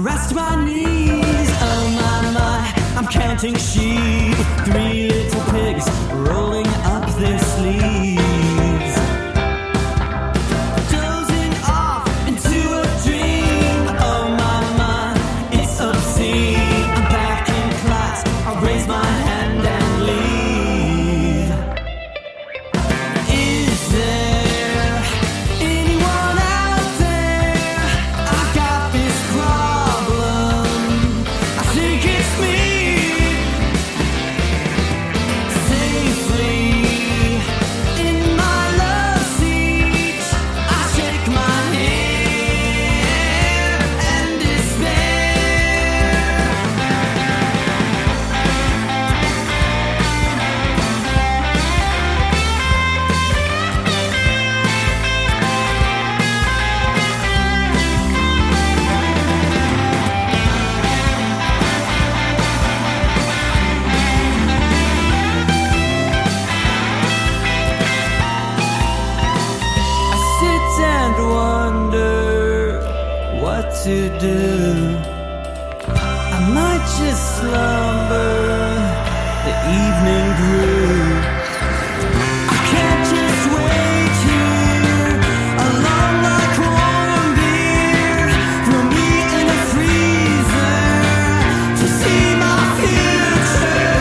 rest my knees. Oh my, I'm counting sheep, 3 little pigs rolling up their sleeves, dozing off into a dream. Oh my, it's obscene. I'm back in class, I'll raise my hand and leave. Is there anyone out there? I've got this problem, I think it's me. Safely in my love seat, I shake my hair and despair. I sit and wonder what to do. I might just slumber, the evening grew. I can't just wait here alone like warm beer for me in a freezer to see my future.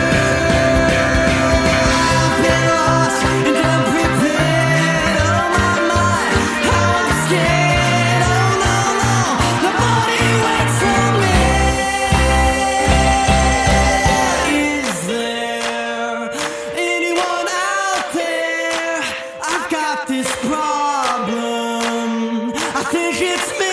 I've been lost and unprepared. Oh my, how I'm scared. Oh no, nobody waits for me. Is there anyone out there? I've got this problem, I think it's me.